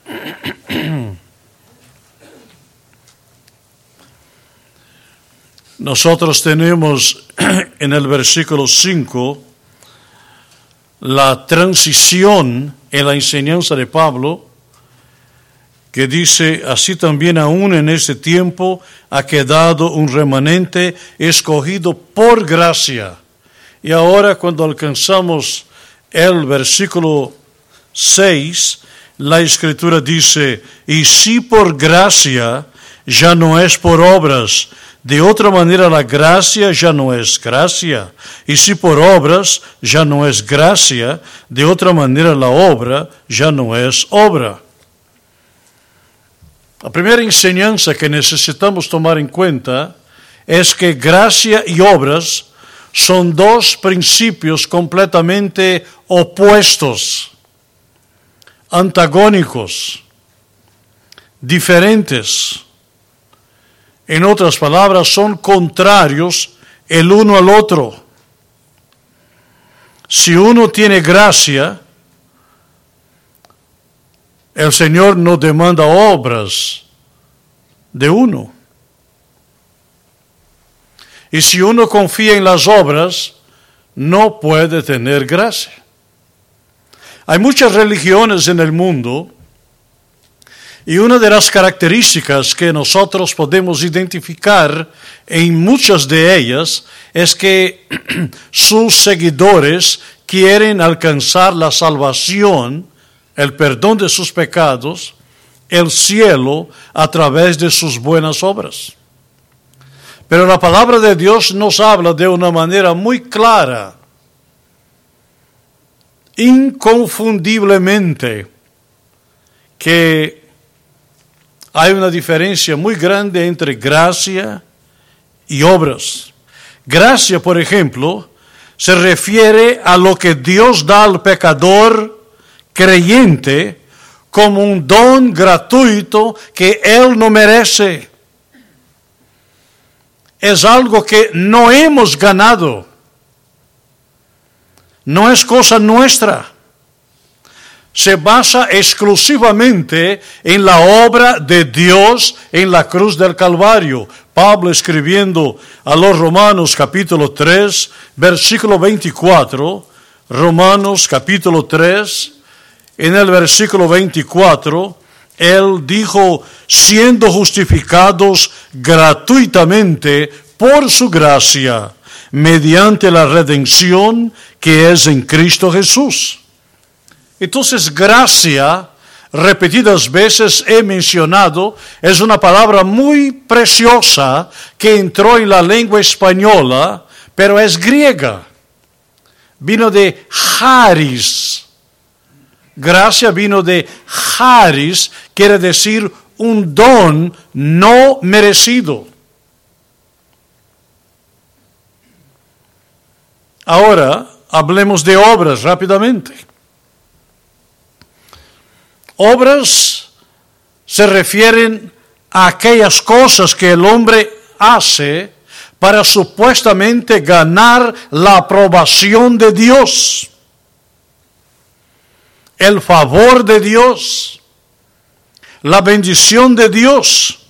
Nosotros tenemos en el versículo 5 la transición en la enseñanza de Pablo, que dice: así también aún en este tiempo ha quedado un remanente escogido por gracia. Y ahora, cuando alcanzamos el versículo 6, la Escritura dice: y si por gracia, ya no es por obras. De otra manera, la gracia ya no es gracia. Y si por obras ya no es gracia, de otra manera la obra ya no es obra. La primera enseñanza que necesitamos tomar en cuenta es que gracia y obras son dos principios completamente opuestos, antagónicos, diferentes. En otras palabras, son contrarios el uno al otro. Si uno tiene gracia, el Señor no demanda obras de uno. Y si uno confía en las obras, no puede tener gracia. Hay muchas religiones en el mundo, y una de las características que nosotros podemos identificar en muchas de ellas es que sus seguidores quieren alcanzar la salvación, el perdón de sus pecados, el cielo, a través de sus buenas obras. Pero la palabra de Dios nos habla de una manera muy clara, inconfundiblemente, que hay una diferencia muy grande entre gracia y obras. Gracia, por ejemplo, se refiere a lo que Dios da al pecador creyente como un don gratuito que él no merece. Es algo que no hemos ganado. No es cosa nuestra. Se basa exclusivamente en la obra de Dios en la cruz del Calvario. Pablo, escribiendo a los Romanos capítulo 3, versículo 24, Romanos capítulo 3, en el versículo 24, él dijo: siendo justificados gratuitamente por su gracia, mediante la redención que es en Cristo Jesús. Entonces, gracia, repetidas veces he mencionado, es una palabra muy preciosa que entró en la lengua española, pero es griega. Vino de charis. Gracia vino de charis, quiere decir un don no merecido. Ahora, hablemos de obras rápidamente. Obras se refieren a aquellas cosas que el hombre hace para supuestamente ganar la aprobación de Dios, el favor de Dios, la bendición de Dios.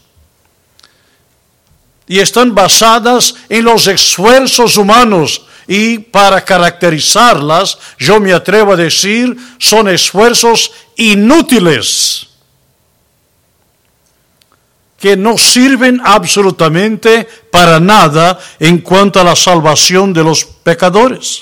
Y están basadas en los esfuerzos humanos. Y para caracterizarlas, yo me atrevo a decir, son esfuerzos inútiles, que no sirven absolutamente para nada en cuanto a la salvación de los pecadores.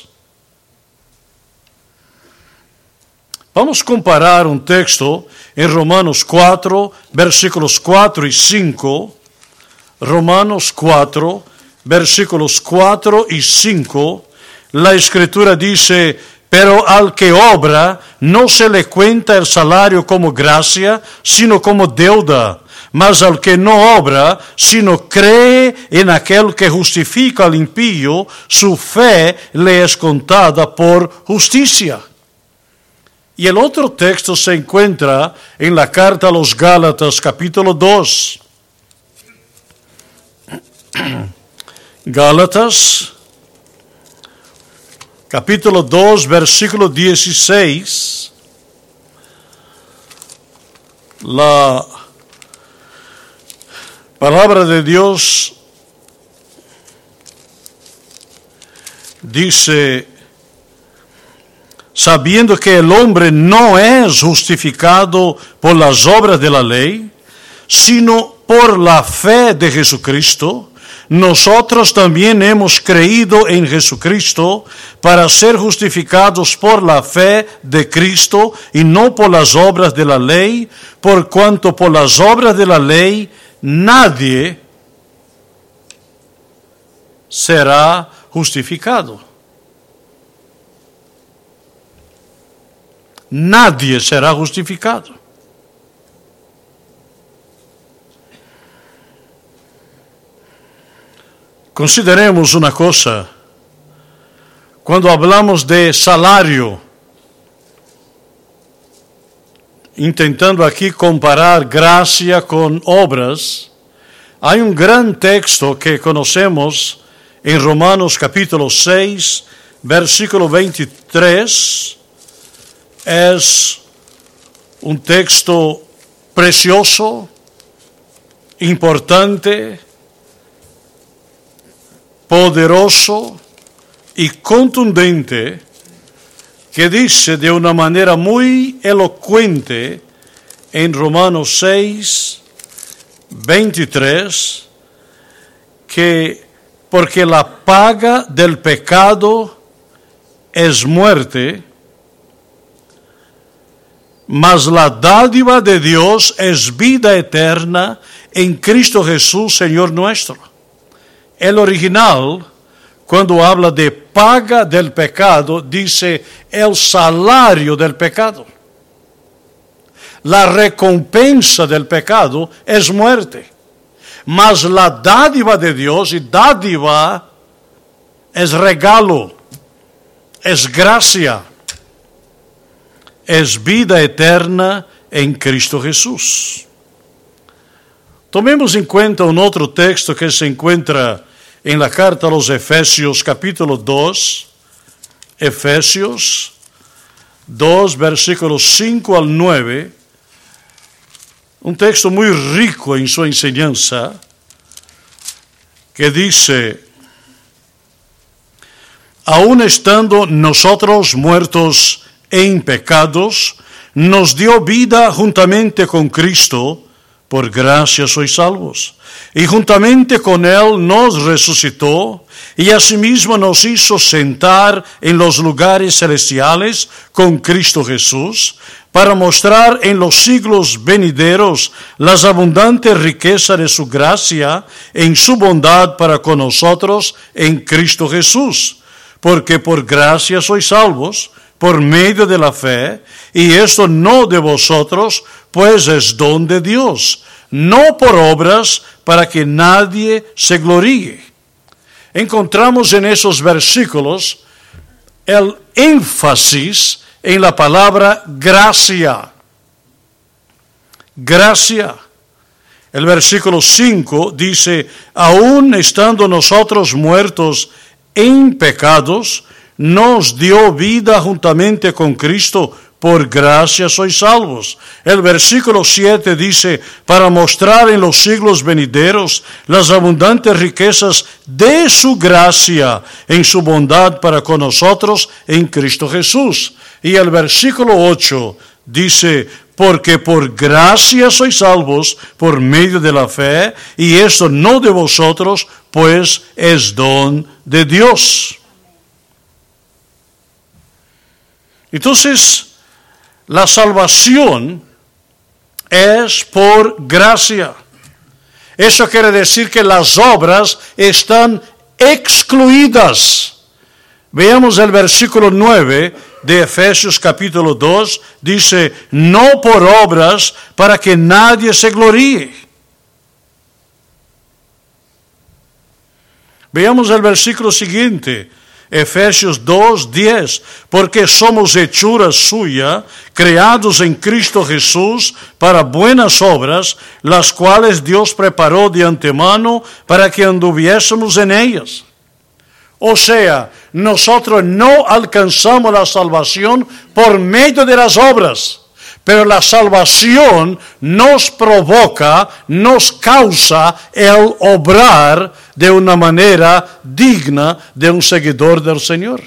Vamos a comparar un texto en Romanos 4, versículos 4 y 5. Romanos 4, versículos 4 y 5, la Escritura dice: pero al que obra no se le cuenta el salario como gracia, sino como deuda. Mas al que no obra, sino cree en aquel que justifica al impío, su fe le es contada por justicia. Y el otro texto se encuentra en la carta a los Gálatas, capítulo 2. Gálatas, capítulo 2, versículo 16. La palabra de Dios dice, sabiendo que el hombre no es justificado por las obras de la ley, sino por la fe de Jesucristo, nosotros también hemos creído en Jesucristo para ser justificados por la fe de Cristo y no por las obras de la ley, por cuanto por las obras de la ley nadie será justificado. Nadie será justificado. Consideremos una cosa. Cuando hablamos de salario, intentando aquí comparar gracia con obras, hay un gran texto que conocemos en Romanos capítulo 6, versículo 23. Es un texto precioso, importante, poderoso y contundente, que dice de una manera muy elocuente en Romanos 6, 23, que porque la paga del pecado es muerte, mas la dádiva de Dios es vida eterna en Cristo Jesús, Señor nuestro. El original, cuando habla de paga del pecado, dice el salario del pecado. La recompensa del pecado es muerte. Mas la dádiva de Dios, y dádiva es regalo, es gracia, es vida eterna en Cristo Jesús. Tomemos en cuenta un otro texto que se encuentra en la carta a los Efesios, capítulo 2, Efesios 2, versículos 5 al 9, un texto muy rico en su enseñanza, que dice, aun estando nosotros muertos en pecados, nos dio vida juntamente con Cristo, por gracia sois salvos. Y juntamente con Él nos resucitó, y asimismo nos hizo sentar en los lugares celestiales con Cristo Jesús, para mostrar en los siglos venideros las abundantes riquezas de su gracia en su bondad para con nosotros en Cristo Jesús. Porque por gracia sois salvos, por medio de la fe, y esto no de vosotros, pues es don de Dios, no por obras, para que nadie se gloríe. Encontramos en esos versículos el énfasis en la palabra gracia. Gracia. El versículo 5 dice, aun estando nosotros muertos en pecados, nos dio vida juntamente con Cristo, por gracia sois salvos. El versículo 7 dice, para mostrar en los siglos venideros las abundantes riquezas de su gracia en su bondad para con nosotros en Cristo Jesús. Y el versículo 8 dice, porque por gracia sois salvos por medio de la fe, y esto no de vosotros, pues es don de Dios. Entonces, la salvación es por gracia. Eso quiere decir que las obras están excluidas. Veamos el versículo 9 de Efesios capítulo 2. Dice, no por obras para que nadie se gloríe. Veamos el versículo siguiente. Efesios 2:10, porque somos hechura suya, creados en Cristo Jesús para buenas obras, las cuales Dios preparó de antemano para que anduviésemos en ellas. O sea, nosotros no alcanzamos la salvación por medio de las obras, Pero la salvación nos provoca, nos causa el obrar de una manera digna de un seguidor del Señor.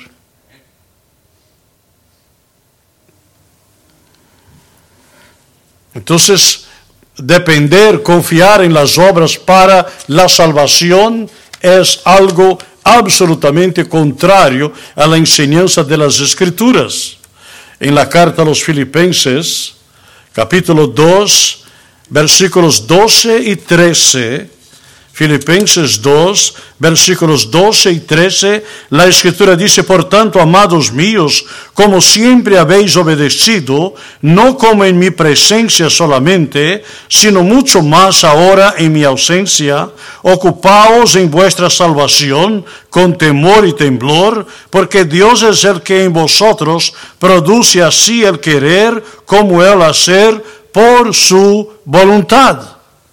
Entonces, depender, confiar en las obras para la salvación es algo absolutamente contrario a la enseñanza de las Escrituras. En la carta a los Filipenses, capítulo 2, versículos 12 y 13, Filipenses 2, versículos 12 y 13, la Escritura dice: por tanto, amados míos, como siempre habéis obedecido, no como en mi presencia solamente, sino mucho más ahora en mi ausencia, ocupaos en vuestra salvación con temor y temblor, porque Dios es el que en vosotros produce así el querer como el hacer por su voluntad.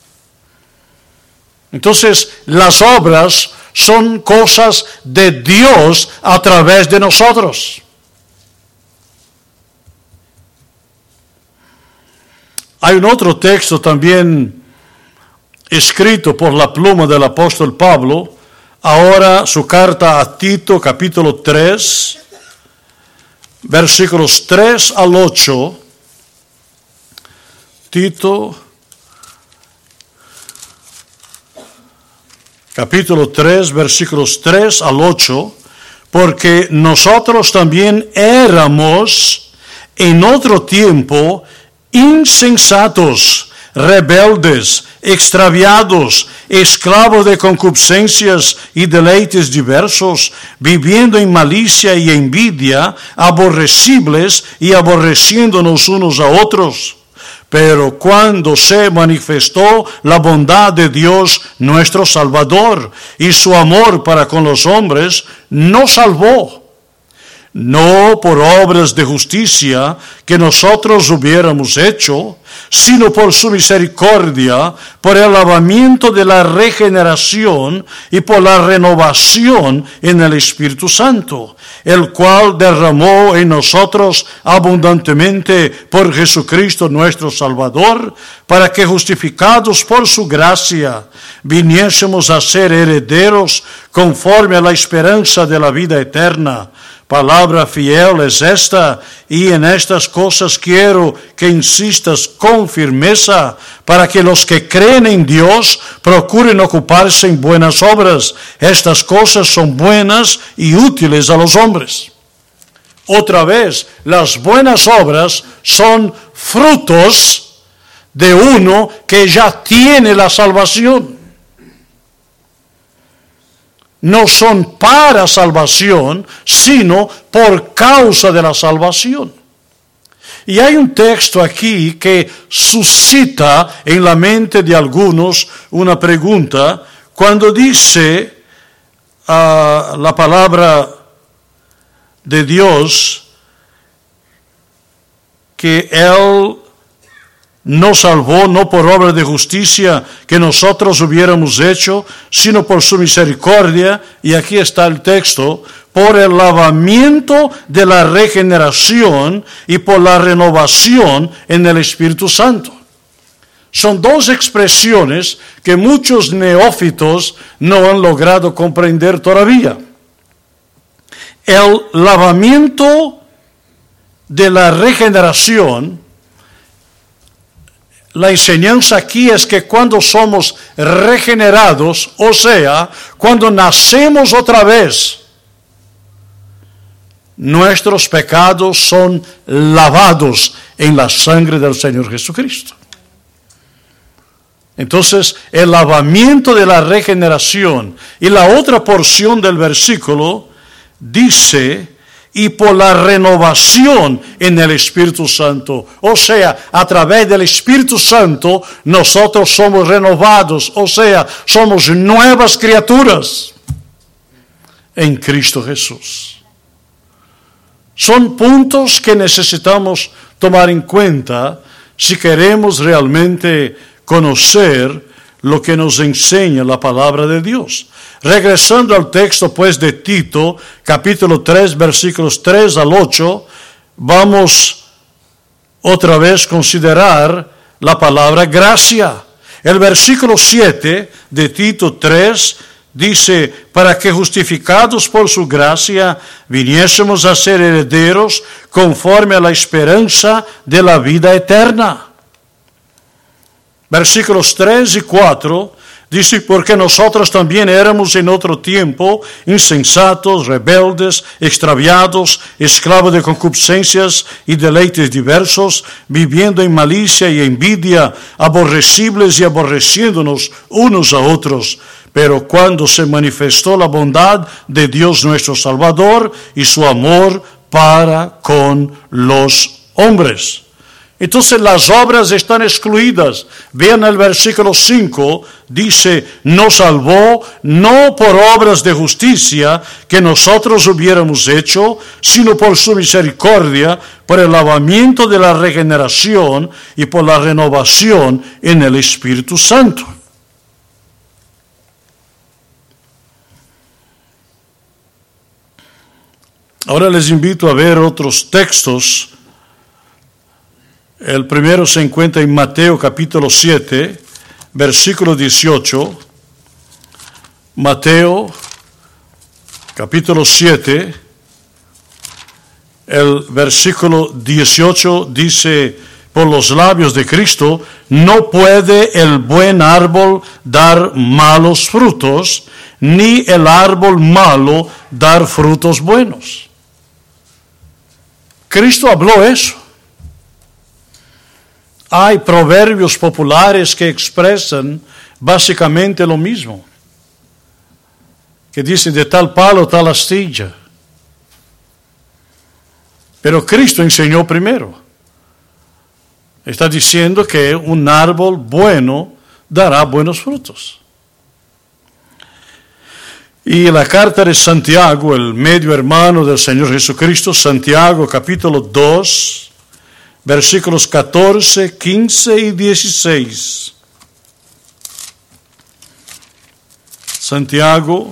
Entonces, las obras son cosas de Dios a través de nosotros. Hay un otro texto también escrito por la pluma del apóstol Pablo, ahora su carta a Tito, capítulo 3, versículos 3 al 8. Tito, capítulo 3, versículos 3 al 8, porque nosotros también éramos en otro tiempo insensatos, rebeldes, extraviados, esclavos de concupiscencias y deleites diversos, viviendo en malicia y envidia, aborrecibles y aborreciéndonos unos a otros. Pero cuando se manifestó la bondad de Dios nuestro Salvador y su amor para con los hombres, nos salvó, no por obras de justicia que nosotros hubiéramos hecho, sino por su misericordia, por el lavamiento de la regeneración y por la renovación en el Espíritu Santo, el cual derramó en nosotros abundantemente por Jesucristo nuestro Salvador, para que justificados por su gracia viniésemos a ser herederos conforme a la esperanza de la vida eterna. Palabra fiel es esta, y en estas cosas quiero que insistas con firmeza, para que los que creen en Dios procuren ocuparse en buenas obras. Estas cosas son buenas y útiles a los hombres. Otra vez, las buenas obras son frutos de uno que ya tiene la salvación. No son para salvación, sino por causa de la salvación. Y hay un texto aquí que suscita en la mente de algunos una pregunta, cuando dice la palabra de Dios que Él nos salvó no por obra de justicia que nosotros hubiéramos hecho, sino por su misericordia, y aquí está el texto, por el lavamiento de la regeneración y por la renovación en el Espíritu Santo. Son dos expresiones que muchos neófitos no han logrado comprender todavía. El lavamiento de la regeneración, la enseñanza aquí es que cuando somos regenerados, o sea, cuando nacemos otra vez, nuestros pecados son lavados en la sangre del Señor Jesucristo. Entonces, el lavamiento de la regeneración y la otra porción del versículo dice: y por la renovación en el Espíritu Santo. O sea, a través del Espíritu Santo nosotros somos renovados, o sea, somos nuevas criaturas en Cristo Jesús. Son puntos que necesitamos tomar en cuenta si queremos realmente conocer lo que nos enseña la palabra de Dios. Regresando al texto pues de Tito, capítulo 3, versículos 3 al 8, vamos otra vez considerar la palabra gracia. El versículo 7 de Tito 3 dice, para que justificados por su gracia viniésemos a ser herederos conforme a la esperanza de la vida eterna. Versículos 3 y 4 dice, porque nosotros también éramos en otro tiempo insensatos, rebeldes, extraviados, esclavos de concupiscencias y deleites diversos, viviendo en malicia y envidia, aborrecibles y aborreciéndonos unos a otros. Pero cuando se manifestó la bondad de Dios nuestro Salvador y su amor para con los hombres. Entonces las obras están excluidas. Vean el versículo 5, dice, nos salvó no por obras de justicia que nosotros hubiéramos hecho, sino por su misericordia, por el lavamiento de la regeneración y por la renovación en el Espíritu Santo. Ahora les invito a ver otros textos. El primero se encuentra en Mateo capítulo 7, versículo 18. Mateo capítulo 7, el versículo 18 dice, por los labios de Cristo, no puede el buen árbol dar malos frutos, ni el árbol malo dar frutos buenos. Cristo habló eso. Hay proverbios populares que expresan básicamente lo mismo. Que dicen de tal palo, tal astilla. Pero Cristo enseñó primero. Está diciendo que un árbol bueno dará buenos frutos. Y la carta de Santiago, el medio hermano del Señor Jesucristo, Santiago capítulo 2, versículos 14, 15 y 16. Santiago,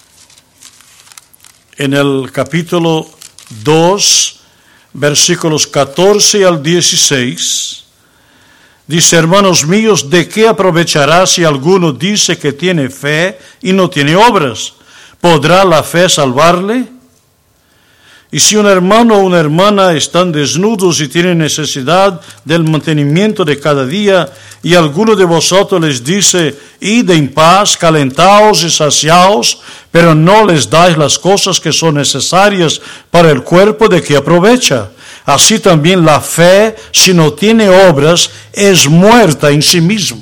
en el capítulo 2, versículos 14 al 16, dice, hermanos míos, ¿de qué aprovechará si alguno dice que tiene fe y no tiene obras? ¿Podrá la fe salvarle? Y si un hermano o una hermana están desnudos y tienen necesidad del mantenimiento de cada día, y alguno de vosotros les dice, id en paz, calentaos y saciaos, pero no les dais las cosas que son necesarias para el cuerpo, ¿de qué aprovecha? Así también la fe, si no tiene obras, es muerta en sí misma.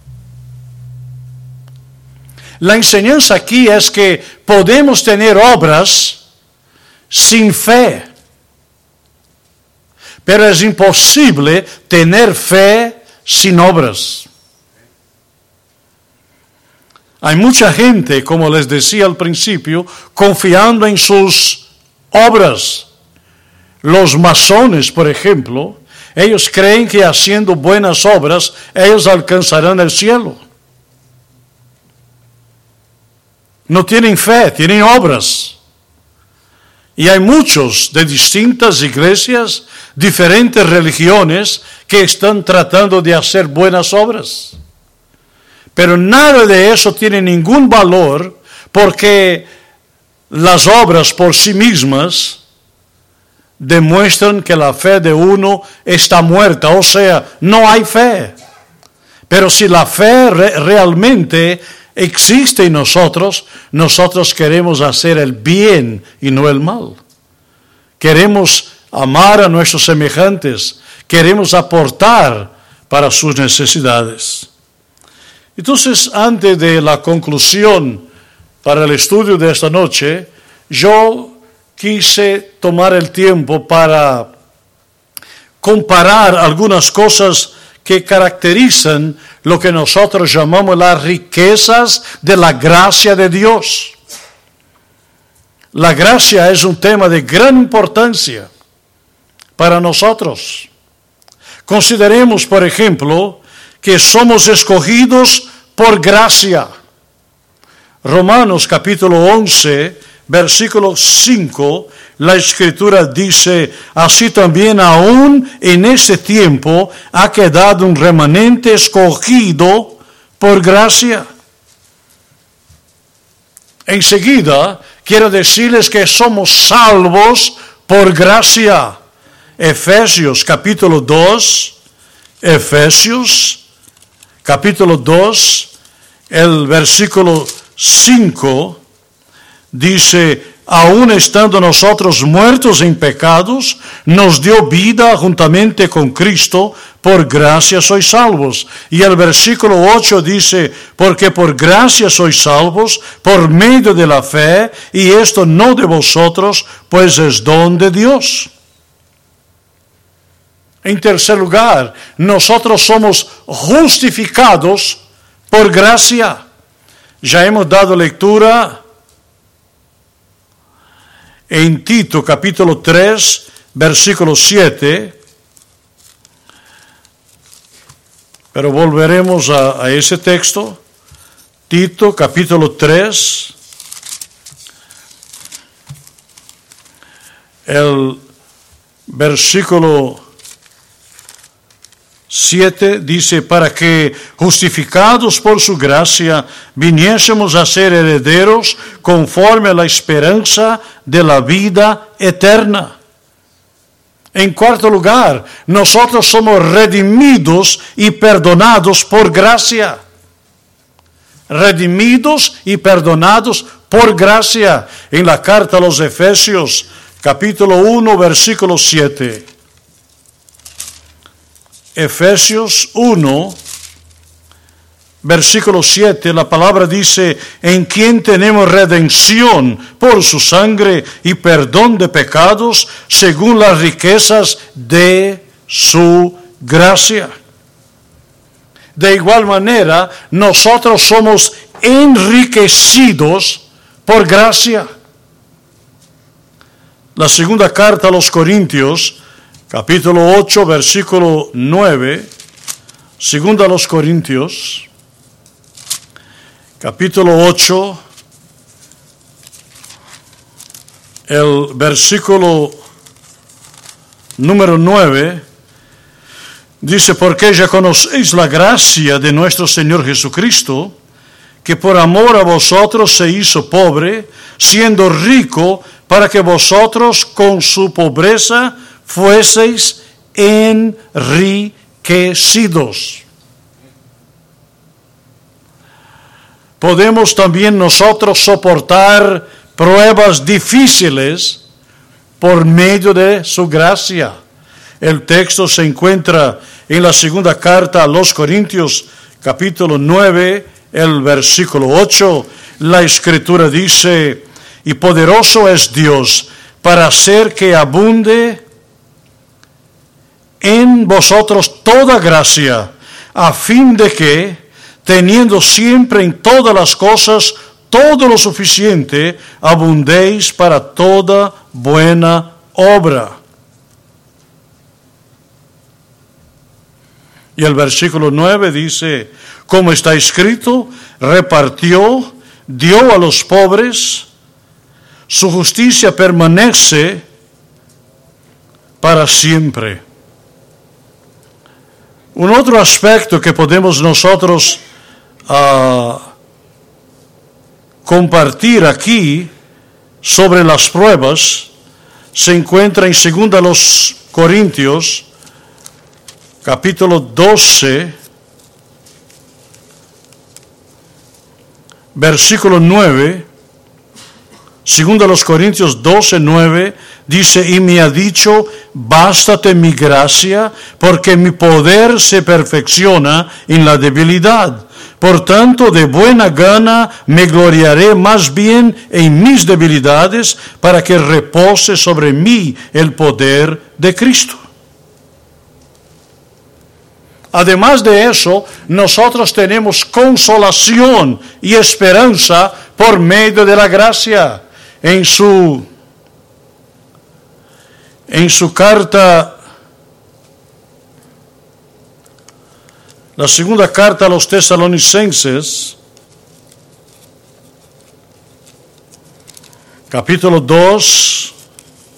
La enseñanza aquí es que podemos tener obras sin fe, pero es imposible tener fe sin obras. Hay mucha gente, como les decía al principio, confiando en sus obras. Los masones, por ejemplo, ellos creen que haciendo buenas obras, ellos alcanzarán el cielo. No tienen fe, tienen obras. Y hay muchos de distintas iglesias, diferentes religiones, que están tratando de hacer buenas obras. Pero nada de eso tiene ningún valor, porque las obras por sí mismas demuestran que la fe de uno está muerta, o sea, no hay fe. Pero si la fe realmente existe en nosotros, nosotros queremos hacer el bien y no el mal. Queremos amar a nuestros semejantes, queremos aportar para sus necesidades. Entonces, antes de la conclusión para el estudio de esta noche, yo quise tomar el tiempo para comparar algunas cosas que caracterizan lo que nosotros llamamos las riquezas de la gracia de Dios. La gracia es un tema de gran importancia para nosotros. Consideremos, por ejemplo, que somos escogidos por gracia. Romanos capítulo 11, versículo 5, la Escritura dice, así también aún en ese tiempo ha quedado un remanente escogido por gracia. Enseguida, quiero decirles que somos salvos por gracia. Efesios capítulo 2, el versículo 5, dice, aun estando nosotros muertos en pecados, nos dio vida juntamente con Cristo, por gracia sois salvos. Y el versículo 8 dice, porque por gracia sois salvos, por medio de la fe, y esto no de vosotros, pues es don de Dios. En tercer lugar, nosotros somos justificados por gracia. Ya hemos dado lectura en Tito capítulo 3, versículo 7, pero volveremos a ese texto. Tito capítulo 3, el versículo 7 dice, para que justificados por su gracia viniésemos a ser herederos conforme a la esperanza de la vida eterna. En cuarto lugar, nosotros somos redimidos y perdonados por gracia. Redimidos y perdonados por gracia. En la carta a los Efesios, capítulo 1, versículo 7. Efesios 1, versículo 7, la palabra dice, en quien tenemos redención por su sangre y perdón de pecados, según las riquezas de su gracia. De igual manera, nosotros somos enriquecidos por gracia. La segunda carta a los Corintios, capítulo 8, versículo 9, segunda a los Corintios, capítulo 8, el versículo número 9, dice, porque ya conocéis la gracia de nuestro Señor Jesucristo, que por amor a vosotros se hizo pobre, siendo rico, para que vosotros con su pobreza fueseis enriquecidos. Podemos también nosotros soportar pruebas difíciles por medio de su gracia. El texto se encuentra en la segunda carta a los Corintios, capítulo 9, el versículo 8. La Escritura dice, y poderoso es Dios para hacer que abunde en vosotros toda gracia, a fin de que, teniendo siempre en todas las cosas todo lo suficiente, abundéis para toda buena obra. Y el versículo 9 dice, como está escrito, repartió, dio a los pobres, su justicia permanece para siempre. Un otro aspecto que podemos nosotros compartir aquí sobre las pruebas se encuentra en 2 Corintios, capítulo 12, versículo 9. 2 Corintios 12, 9, dice, y me ha dicho, bástate mi gracia, porque mi poder se perfecciona en la debilidad. Por tanto, de buena gana me gloriaré más bien en mis debilidades, para que repose sobre mí el poder de Cristo. Además de eso, nosotros tenemos consolación y esperanza por medio de la gracia. En su carta, la segunda carta a los Tesalonicenses, capítulo 2,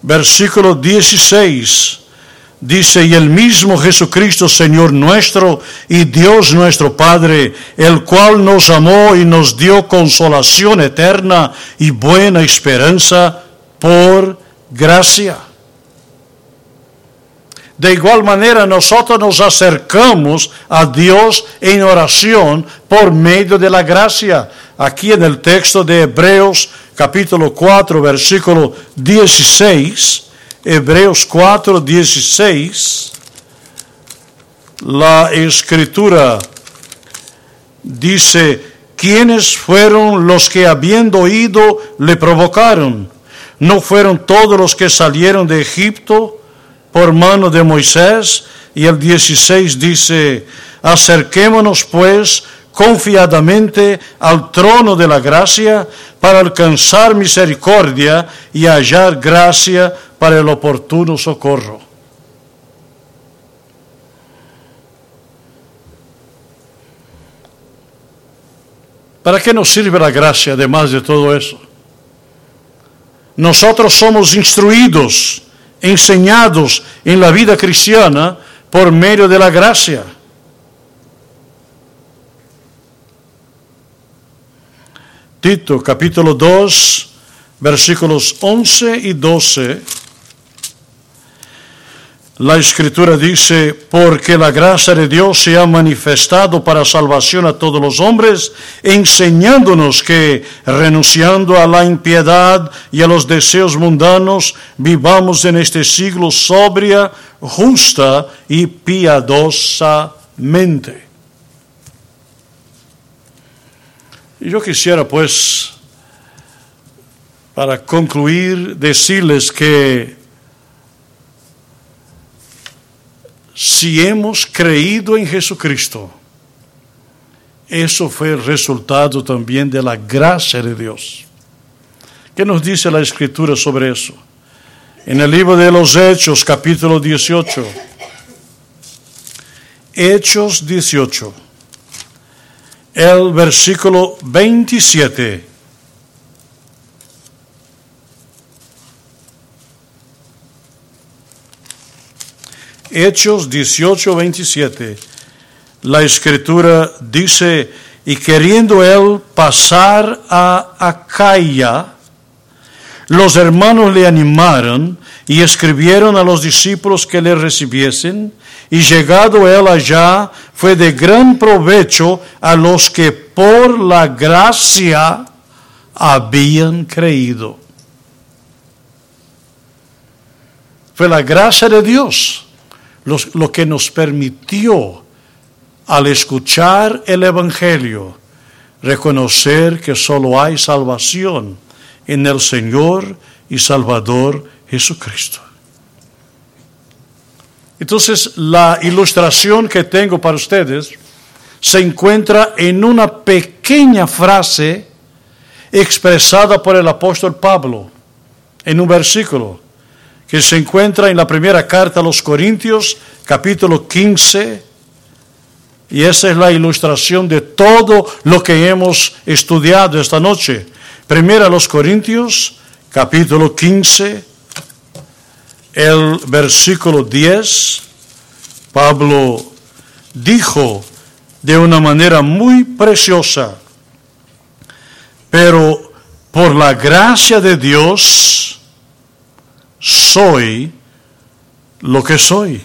versículo 16, dice: y el mismo Jesucristo, Señor nuestro y Dios nuestro Padre, el cual nos amó y nos dio consolación eterna y buena esperanza por gracia. De igual manera, nosotros nos acercamos a Dios en oración por medio de la gracia. Aquí en el texto de Hebreos capítulo 4, versículo 16, Hebreos 4, 16, la Escritura dice: ¿quiénes fueron los que habiendo oído le provocaron? ¿No fueron todos los que salieron de Egipto por mano de Moisés? Y el 16 dice: acerquémonos pues confiadamente al trono de la gracia para alcanzar misericordia y hallar gracia para el oportuno socorro. ¿Para qué nos sirve la gracia además de todo eso? Nosotros somos instruidos, enseñados en la vida cristiana por medio de la gracia. Tito capítulo 2, versículos 11 y 12, la Escritura dice: porque la gracia de Dios se ha manifestado para salvación a todos los hombres, enseñándonos que, renunciando a la impiedad y a los deseos mundanos, vivamos en este siglo sobria, justa y piadosamente. Y yo quisiera, pues, para concluir, decirles que si hemos creído en Jesucristo, eso fue el resultado también de la gracia de Dios. ¿Qué nos dice la Escritura sobre eso? En el libro de los Hechos, capítulo 18. Hechos 18. El versículo 27. Hechos 18, 27. La Escritura dice: y queriendo él pasar a Acaya, los hermanos le animaron y escribieron a los discípulos que le recibiesen, y llegado él allá, fue de gran provecho a los que por la gracia habían creído. Fue la gracia de Dios lo que nos permitió, al escuchar el Evangelio, reconocer que solo hay salvación en el Señor y Salvador Jesucristo. Entonces, la ilustración que tengo para ustedes se encuentra en una pequeña frase expresada por el apóstol Pablo en un versículo que se encuentra en la primera carta a los Corintios, capítulo 15, y esa es la ilustración de todo lo que hemos estudiado esta noche. Primera a los Corintios, capítulo 15, el versículo 10, Pablo dijo de una manera muy preciosa: pero por la gracia de Dios soy lo que soy.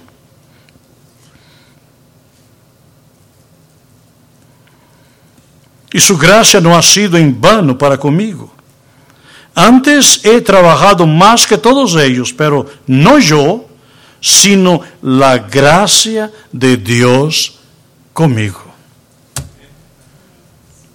Y su gracia no ha sido en vano para conmigo. Antes he trabajado más que todos ellos, pero no yo, sino la gracia de Dios conmigo.